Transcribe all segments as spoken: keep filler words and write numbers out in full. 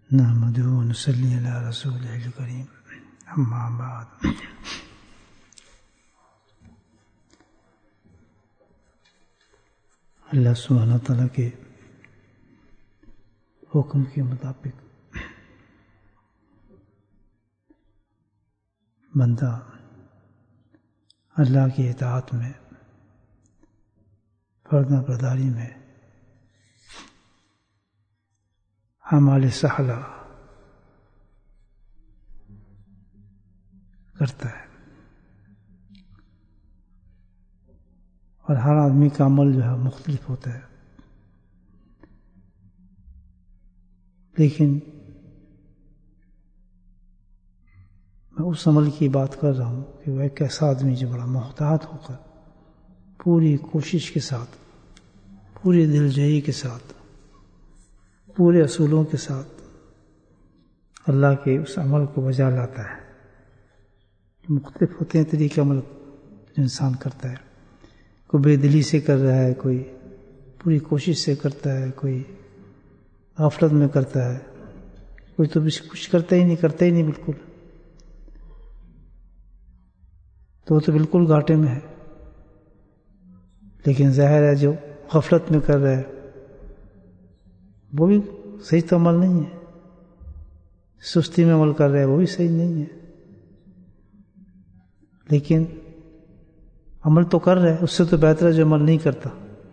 نحمدہ و نصلی علی رسولہ الکریم اما بعد۔ اللہ سبحانہ تعالیٰ کے حکم کے مطابق بندہ اللہ کی اطاعت میں، فرما برداری میں، اعمال صالحہ کرتا ہے، اور ہر آدمی کا عمل جو ہے مختلف ہوتا ہے، لیکن میں اس عمل کی بات کر رہا ہوں کہ وہ ایک ایسا آدمی جو بڑا محتاط ہو کر پوری کوشش کے ساتھ، پوری دلجوئی کے ساتھ، پورے اصولوں کے ساتھ اللہ کے اس عمل کو بجا لاتا ہے۔ مختلف ہوتے ہیں طریقے عمل جو انسان کرتا ہے، کوئی بے دلی سے کر رہا ہے، کوئی پوری کوشش سے کرتا ہے، کوئی غفلت میں کرتا ہے، کوئی تو کچھ کرتا ہی نہیں کرتا ہی نہیں بالکل، تو وہ تو بالکل گھاٹے میں ہے۔ لیکن ظاہر ہے جو غفلت میں کر رہا ہے وہ بھی صحیح تو عمل نہیں ہے، سستی میں عمل کر رہا ہے وہ بھی صحیح نہیں ہے، لیکن عمل تو کر رہا ہے، اس سے تو بہتر ہے جو عمل نہیں کرتا۔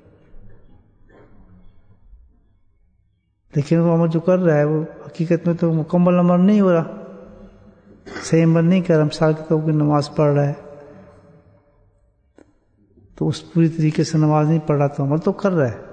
لیکن وہ عمل جو کر رہا ہے وہ حقیقت میں تو مکمل عمل نہیں ہو رہا، صحیح عمل نہیں کر رہا۔ مثال کے طور پر نماز پڑھ رہا ہے تو اس پوری طریقے سے نماز نہیں پڑھ رہا، تو عمل تو کر رہا ہے،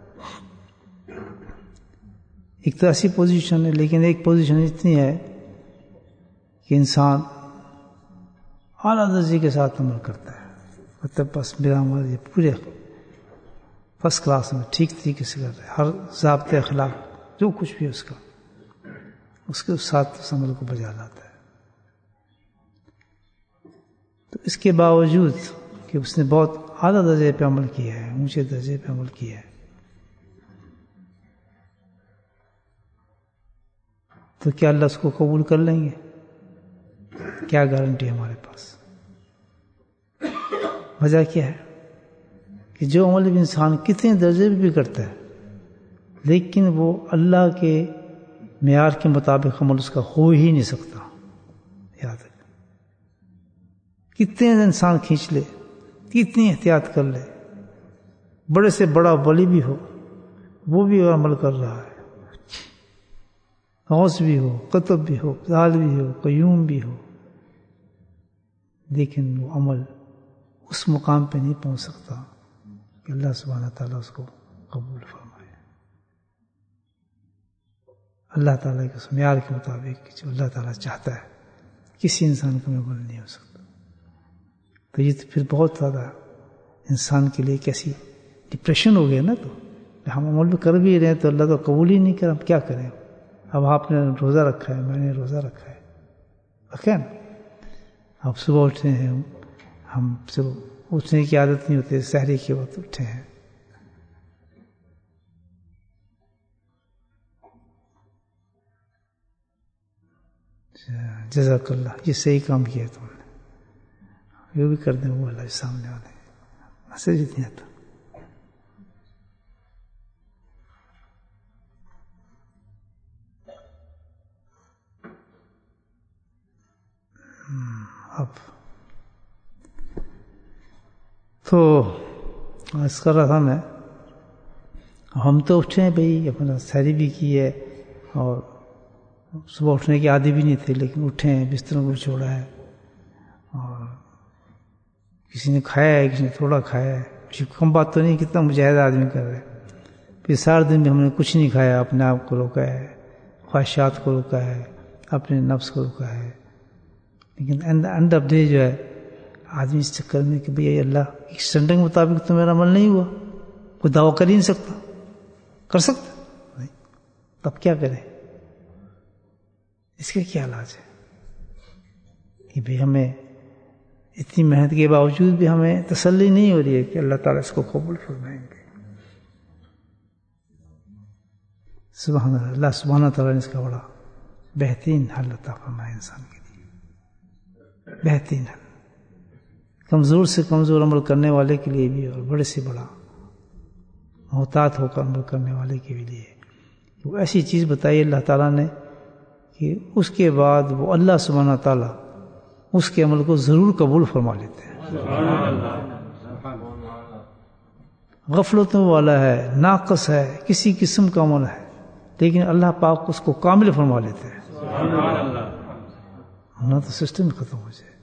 ایک تو ایسی پوزیشن ہے۔ لیکن ایک پوزیشن اتنی ہے کہ انسان اعلیٰ درجے کے ساتھ عمل کرتا ہے، مطلب بس میرا عمل یہ پورے فرسٹ کلاس میں ٹھیک طریقے سے کر رہا ہے، ہر ضابطۂ اخلاق جو کچھ بھی اس کا اس کے ساتھ اس عمل کو بجا لاتا ہے۔ تو اس کے باوجود کہ اس نے بہت اعلیٰ درجے پہ عمل کیا ہے، اونچے درجے پہ عمل کیا ہے، تو کیا اللہ اس کو قبول کر لیں گے؟ کیا گارنٹی ہے ہمارے پاس؟ وجہ کیا ہے کہ جو عمل بھی انسان کتنے درجے بھی کرتا ہے، لیکن وہ اللہ کے معیار کے مطابق عمل اس کا ہو ہی نہیں سکتا۔ یاد رکھ، کتنے انسان کھینچ لے، کتنی احتیاط کر لے، بڑے سے بڑا ولی بھی ہو، وہ بھی عمل کر رہا ہے، غوث بھی ہو، قطب بھی ہو، ذال بھی ہو، قیوم بھی ہو، لیکن وہ عمل اس مقام پہ نہیں پہنچ سکتا کہ اللہ سبحانہ تعالیٰ اس کو قبول فرمائے۔ اللہ تعالیٰ کے اس معیار کے مطابق جو اللہ تعالیٰ چاہتا ہے کسی انسان کا عمل نہیں ہو سکتا۔ تو یہ تو پھر بہت زیادہ انسان کے لیے کیسی ڈپریشن ہو گیا نا، تو ہم عمل بھی کر بھی رہے ہیں تو اللہ تو قبول ہی نہیں کر، ہم کیا کریں؟ اب آپ نے روزہ رکھا ہے، میں نے روزہ رکھا ہے، رکھا ہے نا، آپ صبح اٹھے ہیں، ہم صبح اٹھنے کی عادت نہیں ہوتی، سحری کے وقت اٹھے ہیں، جزاک اللہ، یہ صحیح کام کیا تم نے، یہ بھی کر دیں، وہ اللہ کے سامنے والے مسجد نہیں آتا۔ اب تو عرض کر رہا تھا میں، ہم تو اٹھے ہیں بھائی، اپنا سحری بھی کی ہے، اور صبح اٹھنے کی عادی بھی نہیں تھی، لیکن اٹھے ہیں، بستروں کو چھوڑا ہے، اور کسی نے کھایا ہے، کسی نے تھوڑا کھایا ہے، کم بات تو نہیں، کتنا مجاہدہ آدمی کر رہا ہے۔ پھر سارے دن بھی ہم نے کچھ نہیں کھایا، اپنے آپ کو روکا ہے، خواہشات کو روکا ہے، اپنے نفس کو روکا ہے، لیکن اینڈ آف ڈے جو ہے آدمی اس چکر میں کہ بھئی اللہ ایک اسٹینڈرڈ کے مطابق تو میرا عمل نہیں ہوا، کوئی دعویٰ کر ہی نہیں سکتا، کر سکتا نہیں، تب کیا کرے؟ اس کا کیا علاج ہے کہ بھئی ہمیں اتنی محنت کے باوجود بھی ہمیں تسلی نہیں ہو رہی ہے کہ اللہ تعالیٰ اس کو قبول فرمائیں گے۔ سبحان اللہ، اللہ سبحانہ تعالیٰ نے اس کا بڑا بہترین حل عطا فرمائے انسان کے لیے، بہترین حل، کمزور سے کمزور عمل کرنے والے کے لیے بھی اور بڑے سے بڑا محتاط ہو کر عمل کرنے والے کے لیے وہ ایسی چیز بتائی اللہ تعالیٰ نے کہ اس کے بعد وہ اللہ سبحانہ تعالیٰ اس کے عمل کو ضرور قبول فرما لیتے ہیں۔ غفلتوں والا ہے، ناقص ہے، کسی قسم کا عمل ہے، لیکن اللہ پاک اس کو کامل فرما لیتے ہیں، نہ تو سسٹم ختم ہو جائے۔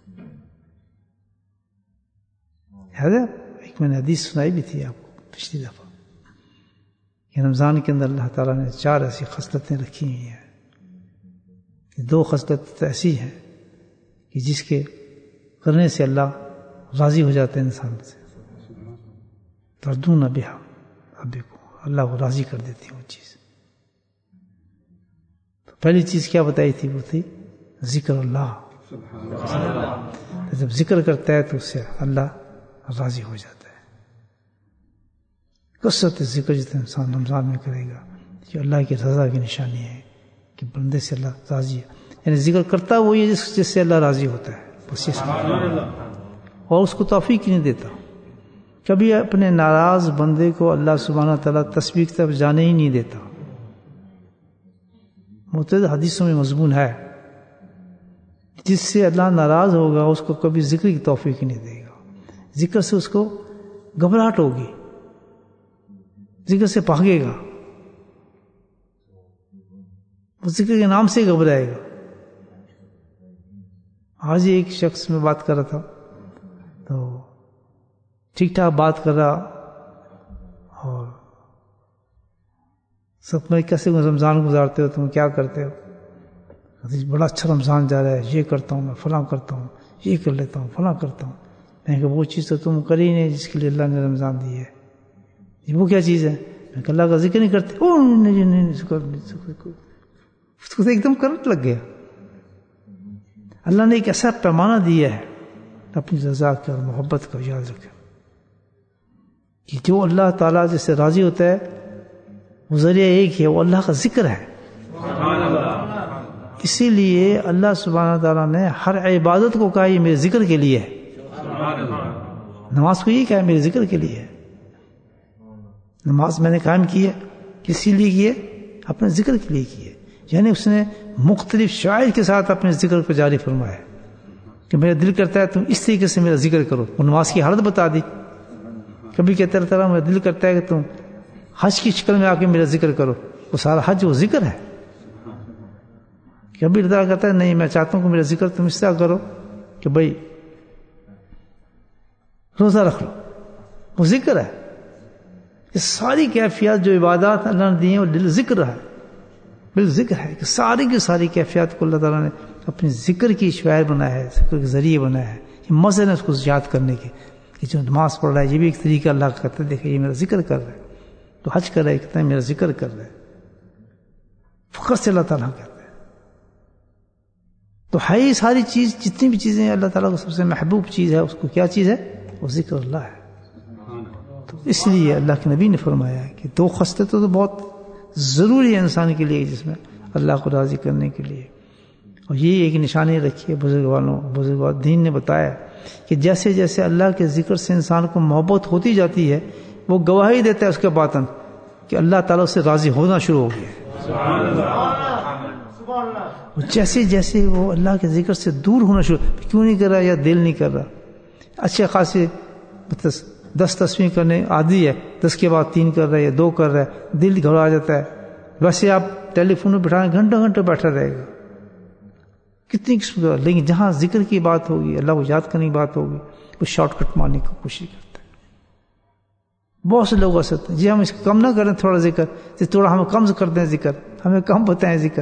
ایک میں نے حدیث سنائی بھی تھی آپ کو پچھلی دفعہ کہ رمضان کے اندر اللہ تعالیٰ نے چار ایسی خصلتیں رکھی ہوئی ہیں کہ دو خصلت ایسی ہیں کہ جس کے کرنے سے اللہ راضی ہو جاتے ہیں انسان سے، تردون بہا ربکم، اللہ کو راضی کر دیتی ہے وہ چیز۔ تو پہلی چیز کیا بتائی تھی؟ وہ تھی ذکر اللہ، جب ذکر کرتا ہے تو اس سے اللہ راضی ہو جاتا ہے۔ کثرت ذکر جتنا انسان رمضان میں کرے گا یہ اللہ کی رضا کی نشانی ہے کہ بندے سے اللہ راضی ہے، یعنی ذکر کرتا وہی ہے جس جس سے اللہ راضی ہوتا ہے بس، اور اس کو توفیق نہیں دیتا۔ کبھی اپنے ناراض بندے کو اللہ سبحانہ تعالیٰ تسبیح کی طرف جانے ہی نہیں دیتا۔ متعدد حدیثوں میں مضمون ہے جس سے اللہ ناراض ہوگا اس کو کبھی ذکر کی توفیق نہیں دے گا، ذکر سے اس کو گھبراہٹ ہوگی، ذکر سے بھاگے گا، وہ ذکر کے نام سے گھبرائے گا۔ آج ہی ایک شخص میں بات کر رہا تھا تو ٹھیک ٹھاک بات کر رہا اور سب میں کیسے رمضان گزارتے ہو، تم کیا کرتے ہو؟ بڑا اچھا رمضان جا رہا ہے، یہ کرتا ہوں میں، فلاں کرتا ہوں، یہ کر لیتا ہوں، فلاں کرتا ہوں۔ میں نے کہا وہ چیز تو تم کر ہی نہیں جس کے لیے اللہ نے رمضان دی ہے، وہ کیا چیز ہے؟ میں کہا اللہ کا ذکر نہیں کرتے۔ او نہیں نہیں، اس کو ایک دم کرنٹ لگ گیا۔ اللہ نے ایک ایسا پیمانہ دیا ہے اپنی رضا کا اور محبت کا، یاد رکھیں کہ جو اللہ تعالیٰ جس سے راضی ہوتا ہے وہ ذریعہ ایک ہے، وہ اللہ کا ذکر ہے۔ اسی لیے اللہ سبحانہ تعالیٰ نے ہر عبادت کو کہا یہ میرے ذکر کے لیے ہے۔ نماز کو یہ کہا میرے ذکر کے لیے ہے۔ نماز میں نے قائم کی ہے، کسی لیے کی ہے؟ اپنے ذکر کے لیے کی ہے، یعنی اس نے مختلف شعائر کے ساتھ اپنے ذکر کو جاری فرمایا ہے کہ میرا دل کرتا ہے تم اس طریقے سے میرا ذکر کرو۔ وہ نماز کی حالت بتا دی۔ کبھی کہتے رہتا ہے میرا دل کرتا ہے کہ تم حج کی شکل میں آ کے میرا ذکر کرو، وہ سارا حج وہ ذکر ہے۔ کبھی رضا کہتا ہے نہیں میں چاہتا ہوں کہ میرا ذکر تم اس طرح کرو کہ بھائی روزہ رکھ لو، وہ ذکر ہے۔ یہ ساری کیفیات جو عبادات اللہ نے دی ہیں وہ دل ذکر ہے، بال ذکر ہے کہ ساری کی ساری کیفیات کو اللہ تعالیٰ نے اپنے ذکر کی شعائر بنایا ہے، ذکر کے ذریعے بنایا ہے۔ یہ مزے نے اس کو یاد کرنے کے کہ جو نماز پڑھ رہا ہے یہ بھی ایک طریقہ اللہ کا کرتا ہے، دیکھیں یہ میرا ذکر کر رہا ہے، تو حج کر رہا ہے کتنا میرا ذکر کر رہا ہے، فقط سے اللہ تعالیٰ کہتا ہے۔ تو ہے یہ ساری چیز، جتنی بھی چیزیں اللہ تعالیٰ کو سب سے محبوب چیز ہے اس کو کیا چیز ہے؟ وہ ذکر اللہ ہے۔ تو اس لیے اللہ کے نبی نے فرمایا ہے کہ دو خصلتیں تو بہت ضروری ہے انسان کے لیے جس میں اللہ کو راضی کرنے کے لیے، اور یہ ایک نشانی رکھی ہے بزرگ والوں بزرگ دین نے بتایا کہ جیسے جیسے اللہ کے ذکر سے انسان کو محبت ہوتی جاتی ہے وہ گواہی دیتا ہے اس کے باطن کہ اللہ تعالیٰ سے راضی ہونا شروع ہو گیا۔ جیسے جیسے وہ اللہ کے ذکر سے دور ہونا شروع، کیوں نہیں کر رہا یا دل نہیں کر رہا، اچھے خاصے دس تصویر کرنے عادی ہے، دس کے بعد تین کر رہا ہے یا دو کر رہا ہے، دل گھبرا جاتا ہے۔ ویسے آپ ٹیلی فون میں بٹھائیں گھنٹوں گھنٹوں بیٹھا رہے گا، کتنی قسم کا، لیکن جہاں ذکر کی بات ہوگی، اللہ کو یاد کرنے کی بات ہوگی، وہ شارٹ کٹ مارنے کی کوشش کرتا ہے۔ بہت سے لوگ ایسے ہوتے ہیں جی ہم اس کو کم نہ کریں تھوڑا ذکر، تھوڑا ہمیں کم کر دیں ذکر، ہمیں کم بتائیں ذکر۔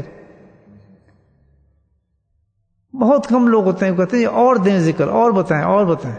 بہت کم لوگ ہوتے ہیں کہتے ہیں اور دیں ذکر، اور بتائیں اور بتائیں۔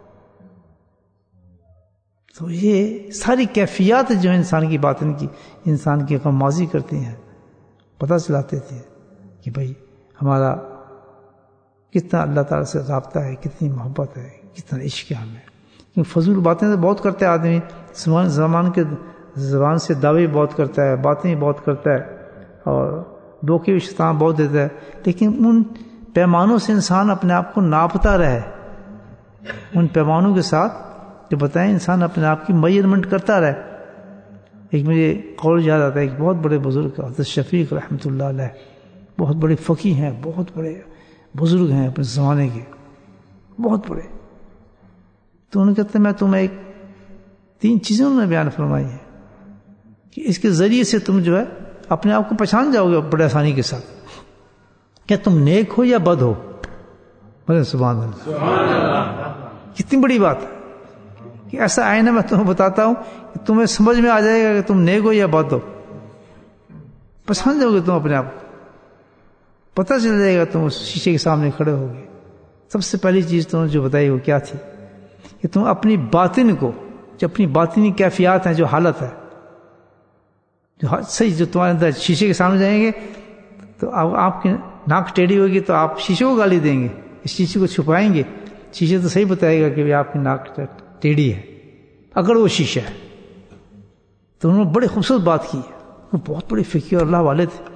تو یہ ساری کیفیات جو انسان کی باطن کی انسان کی غمازی کرتی ہیں، پتہ چلاتے تھے کہ بھائی ہمارا کتنا اللہ تعالیٰ سے رابطہ ہے، کتنی محبت ہے، کتنا عشق ہے ہمیں۔ کیونکہ فضول باتیں تو بہت کرتا ہے آدمی، زبان زبان کے زبان سے دعوے بہت کرتا ہے، باتیں بہت کرتا ہے، اور دھوکے بھی شیطان بہت دیتا ہے، لیکن ان پیمانوں سے انسان اپنے آپ کو ناپتا رہے، ان پیمانوں کے ساتھ جو بتائیں انسان اپنے آپ کی میجرمنٹ کرتا رہے۔ ایک مجھے قول یاد آتا ہے، ایک بہت بڑے بزرگ حضرت شفیق رحمۃ اللہ علیہ، بہت بڑے فقیہ ہیں، بہت بڑے بزرگ ہیں اپنے زمانے کے، بہت بڑے۔ تو انہوں نے کہتے ہیں میں تمہیں ایک تین چیزیں انہوں نے بیان فرمائی ہیں کہ اس کے ذریعے سے تم جو ہے اپنے آپ کو پہچان جاؤ گے بڑے آسانی کے ساتھ، کیا تم نیک ہو یا بد ہو۔ بولے سبحان اللہ، کتنی بڑی بات ہے کہ ایسا آئینہ میں تمہیں بتاتا ہوں کہ تمہیں سمجھ میں آ جائے گا کہ تم نیک ہو یا بد ہو، پہچان جاؤ گے تم اپنے آپ کو، پتہ چل جائے گا تم اس شیشے کے سامنے کھڑے ہو گے۔ سب سے پہلی چیز تم نے جو بتائی وہ کیا تھی کہ تم اپنی باطن کو، جو اپنی باطنی کیفیات ہیں، جو حالت ہے، جو صحیح جو تمہارے اندر شیشے کے سامنے جائیں گے تو آپ کی ناک ٹیڑھی ہوگی تو آپ شیشے کو گالی دیں گے، اس شیشے کو چھپائیں گے، شیشے تو صحیح بتائے گا کہ آپ کی ناک ٹیڑھی ہے اگر وہ شیشہ ہے۔ تو انہوں نے بڑی خوبصورت بات کی ہے، وہ بہت بڑے فقیہ اور اللہ والے تھے،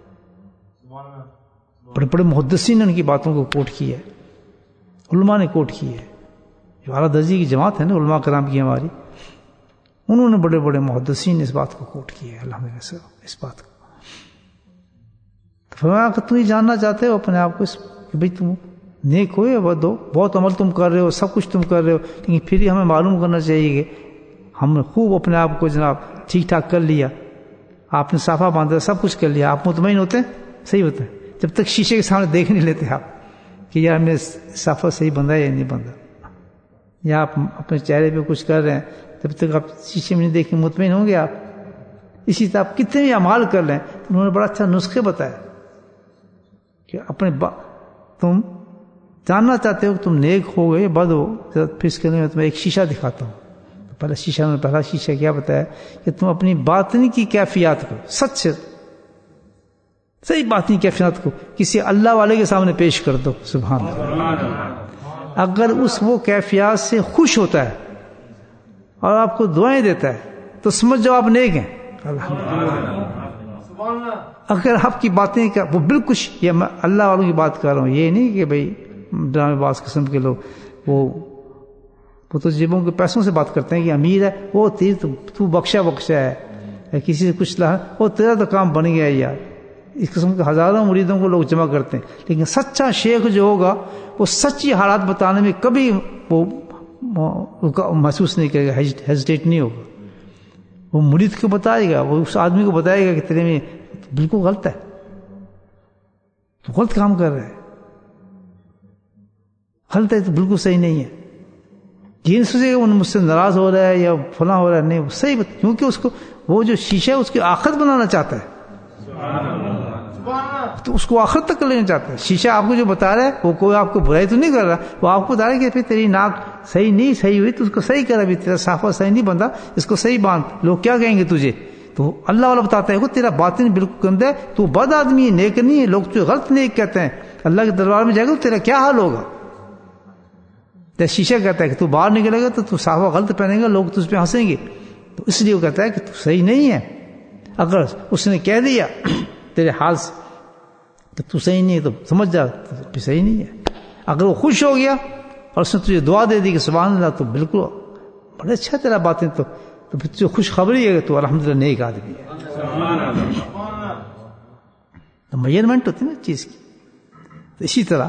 بڑے بڑے محدثین نے ان کی باتوں کو کوٹ کی ہے، علماء نے کوٹ کی ہے، جو اعلیٰ درجے کی جماعت ہے نا علماء کرام کی ہماری، انہوں نے بڑے بڑے محدثین نے اس بات کو کوٹ کیا ہے، الحمدللہ سے اس بات کو۔ فرمایا کہ تم یہ جاننا چاہتے ہو اپنے آپ کو کہ بھئی تم نیک ہو یا بد ہو، بہت عمل تم کر رہے ہو، سب کچھ تم کر رہے ہو، لیکن پھر ہی ہمیں معلوم کرنا چاہیے کہ ہم نے خوب اپنے آپ کو جناب ٹھیک ٹھاک کر لیا، آپ نے صافہ باندھا، سب کچھ کر لیا، آپ مطمئن ہوتے ہیں؟ صحیح ہوتا ہے جب تک شیشے کے سامنے دیکھ نہیں لیتے آپ کہ یار میں صافہ صحیح بندھا یا نہیں بندھا، یا آپ اپنے چہرے پہ کچھ کر رہے ہیں، جب تک آپ شیشے میں نہیں دیکھیں مطمئن ہوں گے آپ۔ اسی طرح آپ کتنے بھی اعمال کر لیں، انہوں نے بڑا اچھا نسخے بتایا کہ اپنے با... تم جاننا چاہتے ہو کہ تم نیک ہو گئے بد ہو، پھر اس کے لیے میں تمہیں ایک شیشہ دکھاتا ہوں۔ پہلا شیشہ میں پہلا شیشہ کیا بتایا کہ تم اپنی باطنی کی کیفیات کو سچ سے صحیح باطنی کیفیات کو کسی اللہ والے کے سامنے پیش کر دو، سبحان اللہ۔ اگر اس وہ کیفیات سے خوش ہوتا ہے اور آپ کو دعائیں دیتا ہے تو سمجھ جاؤ آپ نیک ہیں، اگر آپ کی باتیں کا وہ بالکل، یہ میں اللہ والوں کی بات کر رہا ہوں، یہ نہیں کہ بھئی ڈرامے باز قسم کے لوگ، وہ وہ تو جیبوں کے پیسوں سے بات کرتے ہیں کہ امیر ہے وہ تیر تو بخشا بخشا ہے، کسی سے کچھ لا وہ تیرا تو کام بن گیا ہے یار، اس قسم کے ہزاروں مریدوں کو لوگ جمع کرتے ہیں، لیکن سچا شیخ جو ہوگا وہ سچی حالات بتانے میں کبھی وہ محسوس نہیں کرے گا، ہیزیٹیٹ نہیں ہوگا، وہ مرید کو بتائے گا، وہ اس آدمی کو بتائے گا کہ تیرے میں بالکل غلط ہے، تو غلط کام کر رہا ہے، غلط ہے تو بالکل صحیح نہیں ہے۔ یہ نہیں سوچے کہ مجھ سے ناراض ہو رہا ہے یا فلاں ہو رہا ہے، نہیں وہ صحیح بات، کیونکہ اس کو وہ جو شیشہ ہے اس کی آخرت بنانا چاہتا ہے، تو اس کو آخرت تک لینا چاہتا ہے۔ شیشہ آپ کو جو بتا رہا ہے وہ کوئی آپ کو برائی تو نہیں کر رہا، وہ آپ کو بتا رہا ہے کہ پھر تیری ناک صحیح نہیں صحیح ہوئی تو اس کو صحیح کر، ابھی تیرا صافہ صحیح نہیں بندھا، اس کو صحیح باندھ، لوگ کیا کہیں گے تجھے؟ تو اللہ والا بتاتا ہے کہ تیرا باطن بالکل گندہ ہے، تو بد آدمی ہے، نیک نہیں ہے، لوگ تجھے غلط نیک کہتے ہیں، اللہ کے دربار میں جائے گا تو تیرا کیا حال ہوگا؟ جب شیشہ کہتا ہے کہ تو باہر نکلے گا تو تو صافہ غلط پہنے گا، لوگ تجھ پہ ہنسیں گے، تو اس لیے وہ کہتا ہے کہ تو صحیح نہیں ہے۔ اگر اس نے کہہ دیا تیرے حال سے کہ تو صحیح نہیں ہے تو سمجھ جا تو صحیح نہیں ہے۔ اگر وہ خوش ہو گیا اور اس نے تجھے دعا دے دی کہ سبحان اللہ، تو بالکل بڑا اچھا تیرا باطن، تو تو پھر تجھے خوشخبری ہے کہ تو الحمدللہ نیک آدمی ہے۔ تو میجرمنٹ ہوتی ہے نا چیز کی۔ تو اسی طرح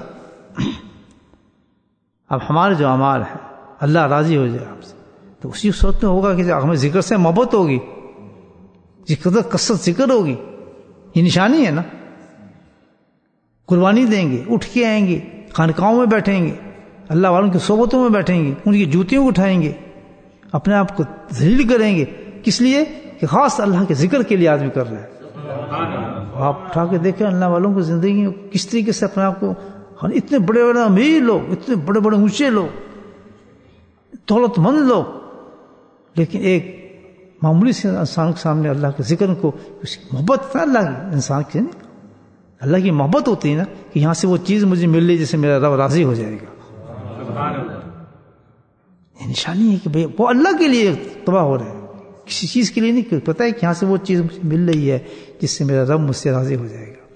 اب ہمارے جو اعمال ہے اللہ راضی ہو جائے آپ سے، تو اسی صورت میں ہوگا کہ ہمیں ذکر سے محبت ہوگی، جس قدر کثرت ذکر ہوگی، یہ نشانی ہے نا۔ قربانی دیں گے، اٹھ کے آئیں گے، خانقاہوں میں بیٹھیں گے، اللہ والوں کی صحبتوں میں بیٹھیں گے، ان کی جوتیوں کو اٹھائیں گے، اپنے آپ کو ذلیل کریں گے، کس لیے کہ خاص اللہ کے ذکر کے لیے آدمی کر رہا ہے۔ آپ اٹھا کے دیکھیں اللہ والوں کو زندگی میں کس طریقے سے اپنے آپ کو، اتنے بڑے بڑے امیر لوگ، اتنے بڑے بڑے اونچے لوگ، دولت مند لوگ، لیکن ایک معمولی سے انسان کے سامنے اللہ کے ذکر کو، اس کی محبت ہے اللہ کی، انسان کی نہیں، اللہ کی محبت ہوتی ہے نا کہ یہاں سے وہ چیز مجھے مل رہی جس سے میرا رب راضی ہو جائے گا۔ یہ نشانی ہے کہ بھئی وہ اللہ کے لیے تباہ ہو رہے ہیں، کسی چیز کے لیے نہیں، پتہ ہے کہ یہاں سے وہ چیز مجھے مل رہی ہے جس سے میرا رب مجھ سے راضی ہو جائے گا۔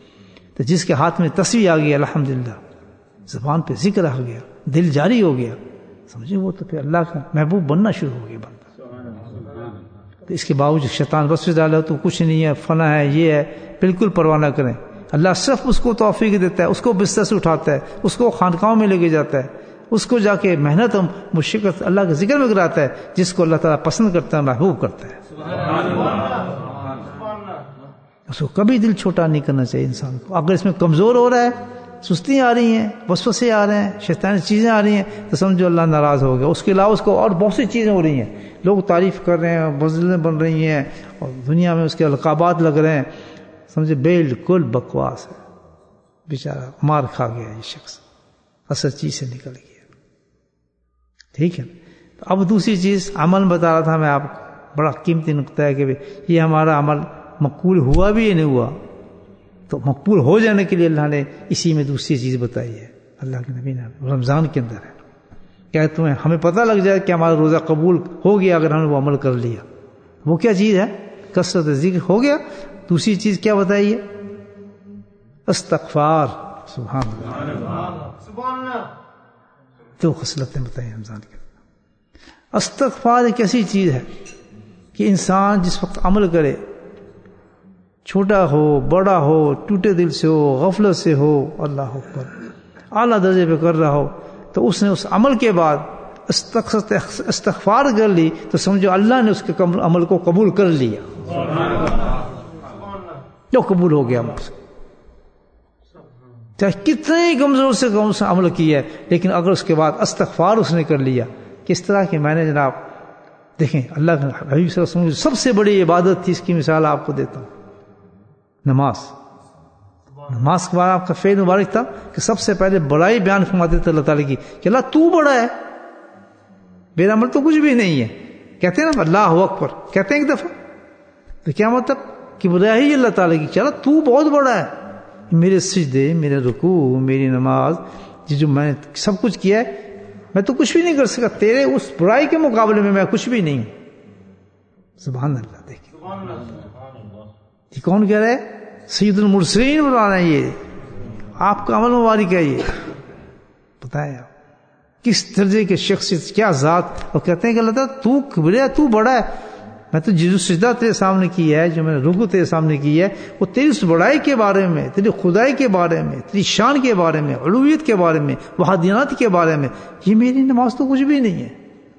تو جس کے ہاتھ میں تسبیح آ گئی الحمدللہ، زبان پہ ذکر آ گیا، دل جاری ہو گیا، سمجھے وہ تو پھر اللہ کا محبوب بننا شروع ہو گیا بندہ۔ تو اس کے باوجود شیطان وسوسے ڈالا تو کچھ نہیں ہے، فنا ہے، یہ ہے، بالکل پرواہ نہ کریں۔ اللہ صرف اس کو توفیق دیتا ہے، اس کو بستر سے اٹھاتا ہے، اس کو خانقاہوں میں لے کے جاتا ہے، اس کو جا کے محنت اور مشقت اللہ کے ذکر میں کراتا ہے، جس کو اللہ تعالیٰ پسند کرتا ہے، محبوب کرتا ہے۔ اس کو کبھی دل چھوٹا نہیں کرنا چاہیے انسان کو۔ اگر اس میں کمزور ہو رہا ہے، سستیاں آ رہی ہیں، وسوسے آ رہے ہیں، شیطانی چیزیں آ رہی ہیں، تو سمجھو اللہ ناراض ہو گیا۔ اس کے علاوہ اس کو اور بہت سی چیزیں ہو رہی ہیں، لوگ تعریف کر رہے ہیں، بزلیں بن رہی ہیں، اور دنیا میں اس کے القابات لگ رہے ہیں، سمجھے بالکل بکواس ہے، بیچارہ مار کھا گیا یہ شخص، اصل چیز سے نکل گیا۔ ٹھیک ہے، اب دوسری چیز عمل بتا رہا تھا میں آپ کو، بڑا قیمتی نقطہ ہے کہ یہ ہمارا عمل مقبول ہوا بھی یا نہیں ہوا، تو مقبول ہو جانے کے لیے اللہ نے اسی میں دوسری چیز بتائی ہے، اللہ کے نبی نے رمضان کے اندر ہے، کیا تمہیں ہمیں پتہ لگ جائے کہ ہمارا روزہ قبول ہو گیا اگر ہم نے وہ عمل کر لیا۔ وہ کیا چیز ہے؟ کثرت ذکر ہو گیا۔ دوسری چیز کیا بتائی ہے؟ استغفار۔ سبحان اللہ، دو خصلتیں بتائی رمضان کے اندر۔ استغفار ایک ایسی چیز ہے کہ انسان جس وقت عمل کرے، چھوٹا ہو بڑا ہو، ٹوٹے دل سے ہو، غفلت سے ہو، اللہ اکبر اعلیٰ درجے پہ کر رہا ہو، تو اس نے اس عمل کے بعد استغفار کر لی تو سمجھو اللہ نے اس کے عمل کو قبول کر لیا، جو قبول ہو گیا عمل سے، چاہے کتنے ہی کمزور سے کم سے عمل کیا ہے، لیکن اگر اس کے بعد استغفار اس نے کر لیا۔ کس طرح کہ میں نے جناب دیکھیں اللہ کے حبیب صلی اللہ علیہ وسلم سب سے بڑی عبادت تھی، اس کی مثال آپ کو دیتا ہوں، نماز۔ نماز کے بعد آپ کا فعل مبارک تھا کہ سب سے پہلے بڑائی بیان فرماتے تھے اللہ تعالیٰ کی کہ اللہ تو بڑا ہے، میرا عمل تو کچھ بھی نہیں ہے۔ کہتے ہیں نا اللہ اکبر، کہتے ہیں ایک دفعہ، تو کیا مطلب کہ بڑائی اللہ تعالیٰ کی کہ اللہ تو بہت بڑا ہے، میرے سجدے، میرے رکوع، میری نماز، جو میں نے سب کچھ کیا ہے، میں تو کچھ بھی نہیں کر سکا، تیرے اس بڑائی کے مقابلے میں میں کچھ بھی نہیں ہوں۔ سبحان اللہ۔ دیکھیں یہ کون کہہ رہا ہے؟ سید المرسلین بنا رہے ہیں، یہ آپ کا عمل مبارک ہے، یہ بتائیں آپ کس درجے کے شخصیت، کیا ذات، اور کہتے ہیں کہ اللہ تعالیٰ تو کبریا، تو بڑا ہے، میں تو جو سجدہ تیرے سامنے کی ہے، جو میں نے رکوع تیرے سامنے کی ہے، وہ تیری اس بڑائی کے بارے میں، تیری خدائی کے بارے میں، تیری شان کے بارے میں، علویت کے بارے میں، وحدانیت کے بارے میں۔ یہ میری نماز تو کچھ بھی نہیں ہے،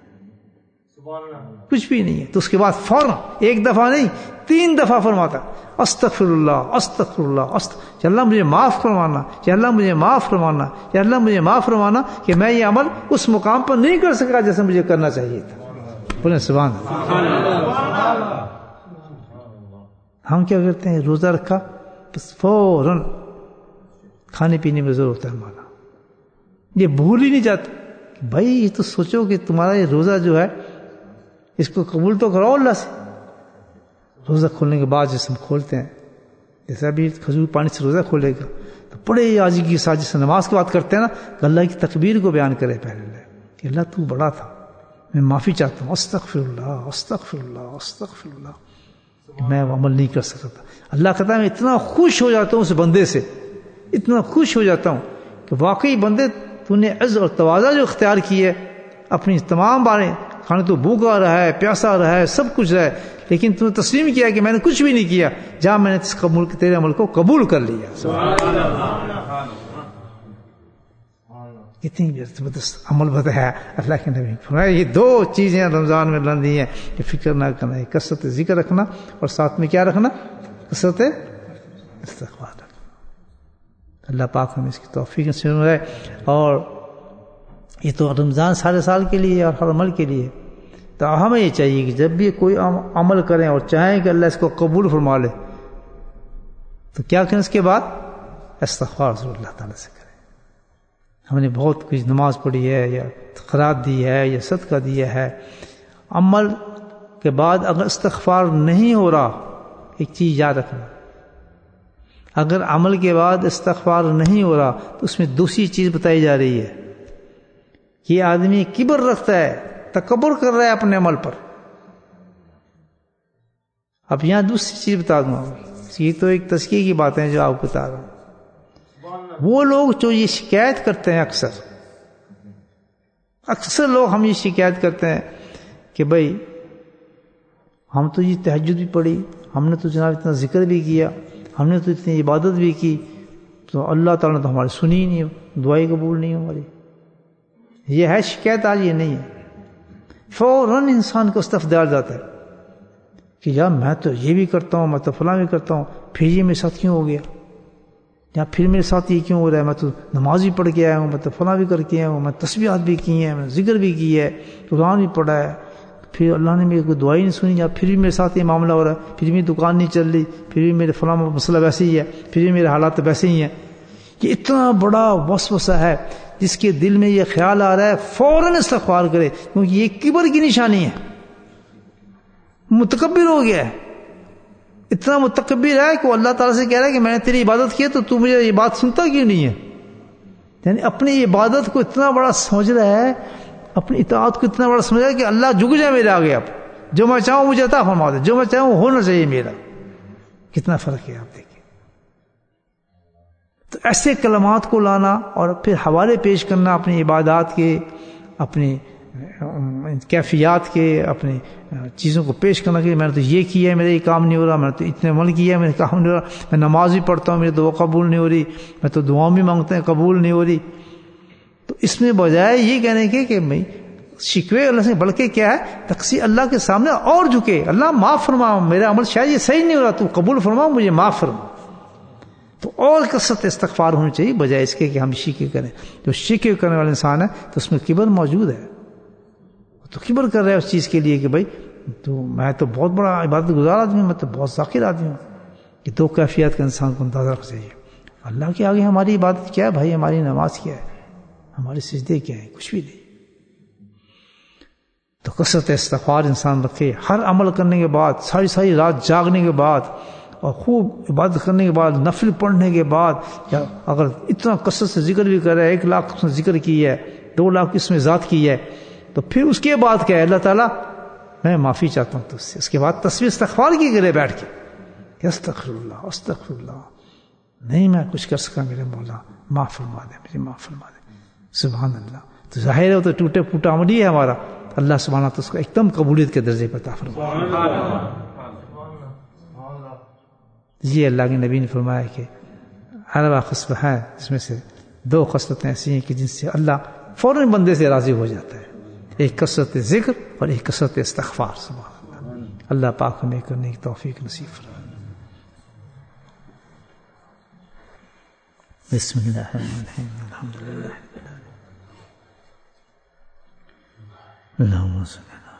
کچھ بھی نہیں ہے۔ تو اس کے بعد فوراً ایک دفعہ نہیں تین دفعہ فرماتا استغفر اللہ استغفر اللہ استغفر، یا اللہ مجھے معاف فرمانا، یا اللہ مجھے معاف فرمانا، یا اللہ مجھے معاف فرمانا کہ میں یہ عمل اس مقام پر نہیں کر سکا جیسے مجھے کرنا چاہیے تھا۔ بولیں سبحان اللہ۔ ہم کیا کرتے ہیں؟ روزہ رکھا بس فوراً کھانے پینے میں ضرور ہوتا ہے ہمارا، یہ بھول ہی نہیں جاتا کہ بھائی یہ تو سوچو کہ تمہارا یہ روزہ جو ہے اس کو قبول تو کرو اللہ سے۔ روزہ کھولنے کے بعد جیسے ہم کھولتے ہیں، جیسے ابھی کھجور پانی سے روزہ کھولے گا تو بڑے آجزی کے ساتھ جیسے نماز کی بات کرتے ہیں نا، اللہ کی تکبیر کو بیان کرے پہلے کہ اللہ تو بڑا تھا، میں معافی چاہتا ہوں، استغفر اللہ استغفر اللہ استغفر اللہ، میں وہ عمل نہیں کر سکتا تھا۔ اللہ کہتا ہے میں اتنا خوش ہو جاتا ہوں اس بندے سے، اتنا خوش ہو جاتا ہوں کہ واقعی بندے تو نے عز اور تواضع جو اختیار کی ہے اپنی تمام باتیں، کھانے تو بھوکا رہا ہے، پیاسا رہا ہے، سب کچھ رہا ہے، لیکن تم نے تسلیم کیا کہ میں نے کچھ بھی نہیں کیا، جہاں میں نے اس قبول تیرے عمل کو قبول کر لیا۔ کتنی زبردست عمل بتایا اللہ کے نبی فرمایا۔ یہ دو چیزیں رمضان میں لندی ہیں کہ فکر نہ کرنا، کثرت ذکر رکھنا، اور ساتھ میں کیا رکھنا؟ کثرت استغفار رکھنا۔ اللہ پاک ہمیں اس کی توفیق سے ہے۔ اور یہ تو رمضان سارے سال کے لیے اور ہر عمل کے لیے، تو ہمیں یہ چاہیے کہ جب بھی کوئی عمل کریں اور چاہیں کہ اللہ اس کو قبول فرما لے تو کیا کریں؟ اس کے بعد استغفار ضرور اللہ تعالیٰ سے کریں۔ ہم نے بہت کچھ نماز پڑھی ہے یا خیرات دی ہے یا صدقہ دیا ہے، عمل کے بعد اگر استغفار نہیں ہو رہا، ایک چیز یاد رکھنا، اگر عمل کے بعد استغفار نہیں ہو رہا تو اس میں دوسری چیز بتائی جا رہی ہے کہ یہ آدمی کبر رکھتا ہے، تکبر کر رہا ہے اپنے عمل پر۔ اب یہاں دوسری چیز بتا دوں، یہ تو ایک تزکیے کی باتیں جو آپ کو بتا رہا ہوں، وہ لوگ جو یہ شکایت کرتے ہیں، اکثر اکثر لوگ ہم یہ شکایت کرتے ہیں کہ بھائی ہم تو یہ تہجد بھی پڑھی، ہم نے تو جناب اتنا ذکر بھی کیا، ہم نے تو اتنی عبادت بھی کی، تو اللہ تعالیٰ نے تو ہماری سنی ہی نہیں، دعائیں قبول نہیں ہماری. یہ ہے شکایت، آج یہ نہیں ہے. فوراً انسان کو استفدار جاتا ہے کہ یار میں تو یہ بھی کرتا ہوں، میں تو فلاں بھی کرتا ہوں، پھر یہ میرے ساتھ کیوں ہو گیا، یا پھر میرے ساتھ یہ کیوں ہو رہا ہے، میں تو نماز بھی پڑھ کے آیا ہوں، میں تو فلاں بھی کر کے آیا ہوں، میں تسبیحات بھی کی ہیں، میں نے ذکر بھی کی ہے، قرآن بھی پڑھا ہے، پھر اللہ نے میری کوئی دعائی نہیں سنی، یا پھر بھی میرے ساتھ یہ معاملہ ہو رہا ہے، پھر بھی دکان نہیں چل رہی، پھر بھی میرے فلاں مسئلہ ویسے ہی ہے، پھر بھی میرے حالات ویسے ہی ہیں. یہ اتنا بڑا وسوسہ ہے. جس کے دل میں یہ خیال آ رہا ہے فوراً استغفار کرے، کیونکہ یہ کبر کی نشانی ہے، متکبر ہو گیا ہے. اتنا متکبر ہے کہ وہ اللہ تعالیٰ سے کہہ رہا ہے کہ میں نے تیری عبادت کی ہے تو تو مجھے یہ بات سنتا کیوں نہیں ہے. یعنی اپنی عبادت کو اتنا بڑا سمجھ رہا ہے، اپنی اطاعت کو اتنا بڑا سمجھ رہا ہے کہ اللہ جھک جائے میرے آگے، اب جو میں چاہوں مجھے عطا فرما دے، جو میں چاہوں ہونا چاہیے میرا. کتنا فرق ہے آپ دیکھیں. تو ایسے کلمات کو لانا اور پھر حوالے پیش کرنا اپنی عبادات کے، اپنی کیفیات کے، اپنی چیزوں کو پیش کرنا کہ میں نے تو یہ کیا ہے، میرا یہ کام نہیں ہو رہا، میں نے تو اتنے عمل کیا ہے، میرا کام نہیں ہو رہا، میں نماز بھی پڑھتا ہوں، میری دعا قبول نہیں ہو رہی، میں تو دعاؤں بھی مانگتے ہیں قبول نہیں ہو رہی. تو اس میں بجائے یہ کہنے کے کہ بھائی شکوے اللہ سے، بلکہ کیا ہے تقصیر اللہ کے سامنے اور جھکے، اللہ معاف فرما، میرا عمل شاید یہ صحیح نہیں ہو رہا، تو قبول فرما، مجھے معاف فرما. تو اور کثرت استغفار ہونی چاہیے بجائے اس کے کہ ہم شکوے کریں. جو شکوے کرنے والا انسان ہے تو اس میں کبر موجود ہے، تو کبر کر رہا ہے اس چیز کے لیے کہ بھائی تو میں تو بہت بڑا عبادت گزار آدمی ہوں، میں تو بہت ذاکر آدمی ہوں. یہ دو کیفیت کا انسان کو اندازہ رکھنا چاہیے. اللہ کے آگے ہماری عبادت کیا ہے بھائی؟ ہماری نماز کیا ہے؟ ہمارے سجدے کیا ہے؟ کچھ بھی نہیں. تو کثرت استغفار انسان رکھے. ہر عمل کرنے کے بعد، ساری ساری رات جاگنے کے بعد اور خوب عبادت کرنے کے بعد، نفل پڑھنے کے بعد، یا اگر اتنا کثرت سے ذکر بھی کر رہا ہے، ایک لاکھ اس نے ذکر کی ہے، دو لاکھ اس میں ذات کی ہے، تو پھر اس کے بعد کیا ہے؟ اللہ تعالیٰ میں معافی چاہتا ہوں تجھ سے. اس کے بعد تصویر استغفار کی کرے بیٹھ کے، استغفر اللہ استغفر اللہ، نہیں میں کچھ کر سکا میرے مولا، معاف فرما دے مجھے، معاف فرما دے. سبحان اللہ. تو ظاہر ہے وہ تو ٹوٹے پھوٹا عملی ہے ہمارا، اللہ سبحانہ تو اس کو ایک دم قبولیت کے درجے پر عطا فرما. یہ اللہ کے نبی نے فرمایا کہ اربع خصلتیں ہیں، اس میں سے دو خصلتیں ایسی ہیں کہ جن سے اللہ فوراً بندے سے راضی ہو جاتا ہے. ایک کثرت ذکر اور ایک کثرت استغفار. سبحان اللہ. اللہ پاک ہمیں کرنے کی توفیق نصیب فرمائے. بسم اللہ الرحمن الرحیم. الحمدللہ اللہم صلی اللہ.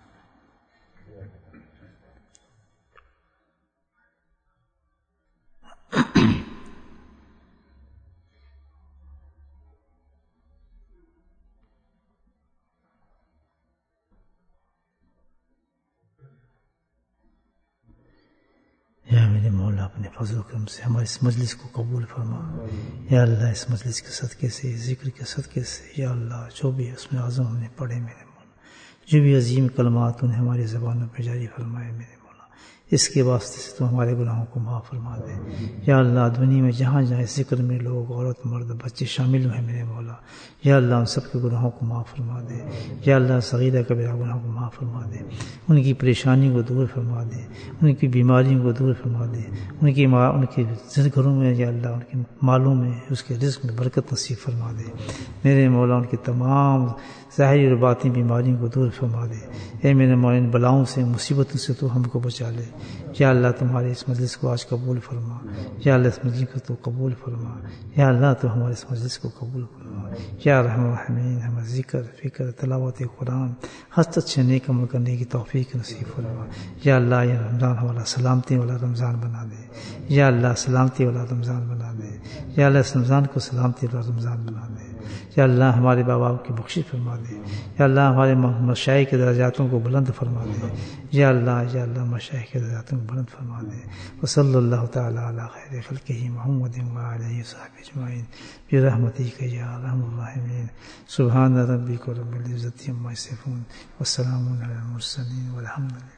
یا میرے مولا اپنے فضل و کرم سے ہمارے اس مجلس کو قبول فرما. یا اللہ اس مجلس کے صدقے سے، ذکر کے صدقے سے، یا اللہ جو بھی اس میں اعظم ہم نے پڑھے میرے مولا، جو بھی عظیم کلمات انہیں ہماری زبانوں پہ جاری فرمائے میرے مولا، اس کے واسطے سے تو ہمارے گناہوں کو معاف فرما دے. یا اللہ دنیا میں جہاں جہاں اس ذکر میں لوگ، عورت مرد بچے شامل ہوئے میرے مولا، یا اللہ ان سب کے گناہوں کو معاف فرما دے. یا اللہ صغیرہ کبیرہ گناہوں کو معاف فرما دے، ان کی پریشانی کو دور فرما دے، ان کی بیماریوں کو دور فرما دے، ان کی ماں ان کے گھروں میں یا اللہ ان کے مالوں میں، اس کے رزق میں برکت نصیب فرما دے میرے مولا. ان کی تمام ظاہری اور باطنی بیماریوں کو دور فرما دے. اے میرے مولا ان بلاؤں سے، مصیبتوں سے تو ہم کو بچا لے. یا اللہ تمہارے اس مجلس کو آج قبول فرما. یا اللہ اس مجلس کو تو قبول فرما. یا اللہ تو ہمارے اس مجلس کو قبول فرما. یا رحم الرحمین ہمیں ذکر، فکر، تلاوت قرآن، ہست اچھے نیک عمل کرنے کی توفیق نصیب فرما. یا اللہ یہ رمضان ہمارا سلامتی والا رمضان بنا دے. یا اللہ سلامتی والا رمضان بنا دے. یا اللہ اس رمضان کو سلامتی والا رمضان بنا دے. یا اللہ ہمارے باپ باپ کی بخشش فرما دے. یا اللہ ہمارے مشائخ کے درجاتوں کو بلند فرما دے. یا اللہ یا اللہ مشائخ کے درجاتوں کو بلند فرما دے. وصلی اللہ تعالی علی خیر خلقہ محمد و علیہ وصحبہ اجمعین برحمتک یا ارحم الراحمین. سبحان ربک رب العزۃ عما یصفون وسلام علی المرسلین والحمد للہ.